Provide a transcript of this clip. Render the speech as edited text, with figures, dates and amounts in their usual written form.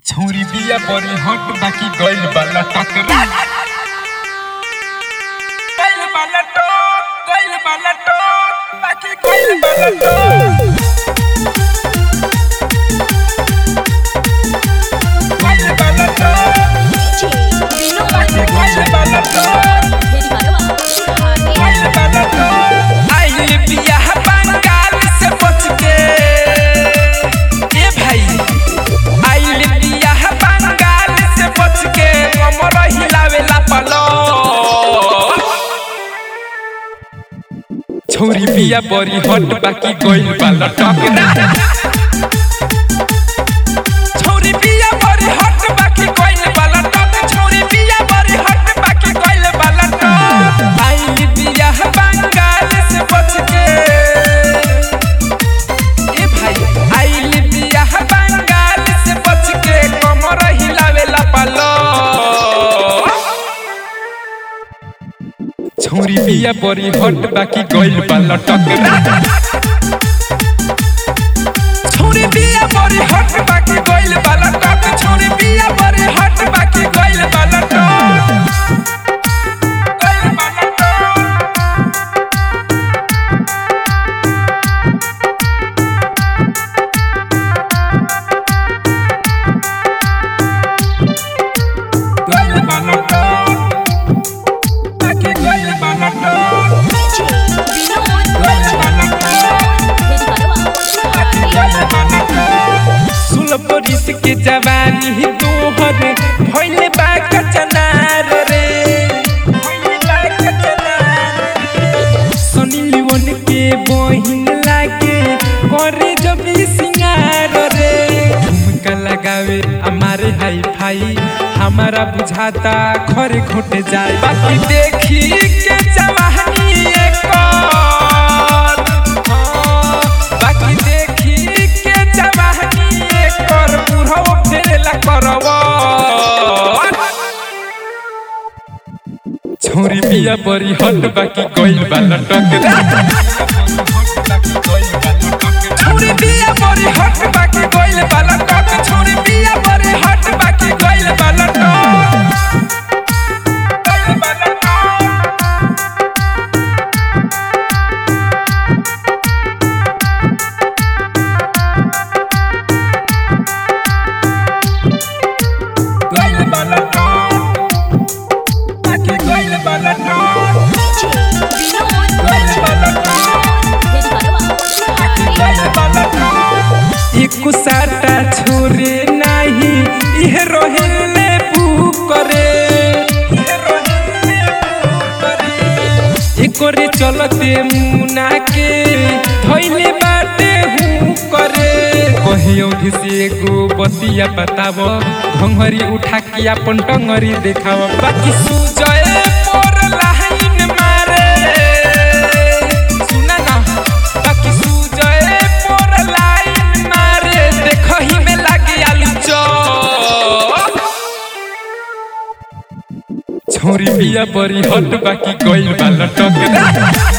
छौरी बिया बड़ी हट बाकी गइल बाला टकरा गइल बाला टक बाकी गइल बाला गइल बाला बाकी गइल बाला गइल बाला आइल बिया बंगाल से बच के ए भाई आइल बिया बंगाल से बच के कमर हिलावेला पलो छौरी बिया बड़ी हट बाकी गइल बाला टकरा छौरी बिया बड़ी हट बाकी गइल बाला टक छौरी बिया बड़ी हट बाकी गइल बाला टक आइल बिया बंगाल से बच के ए भाई आइल बिया बंगाल से बच के कमर हिलावेला पलो छौरी बिया बड़ी हट बाकी गइल बाला टकरा छौरी बिया बड़ी हट बाकी गइल बाला टक छौरी बिया बड़ी हट बाकी गइल बाला टक गइल बाला टक गइल बाला टक बाकी गइल बाला टक के जवानी ही तोहर भइले बा कचनार रे भइले बा कचनार सनी लियोन के बहिन लागे करे जब सिंगार रे झुमका लगावे हमारे हाई फाई हमारा बुझाता घरे घोटे जाए बाकी देखी के जवानी बाकी देखी के जवानी कर बुढ़ो फेरेला करवा छौरी बिया बड़ी हट बाकी गइल बाला टकरा छौरी बिया बड़ी हट बाकी गइल बाला टक छौरी बिया बड़ी हट बाकी गइल बाला टक गइल बाला गइल बाला बाकी गइल बाला गइल बाला एको साटा छोरे नाही इहे रोहिले पुकरे एकोरे चलते मुना के धइले बाटे हूँ करे कहियो से एगो बतिया बताव घंघरी उठा के अपन टंगरी देखाव बाकी सुजय पर लाइन मारे सुना ना बाकी सुजय पर लाइन मारे देखही में लागे आलू चौप छौरी बिया बड़ी हट बाकी गइल बाला टकरा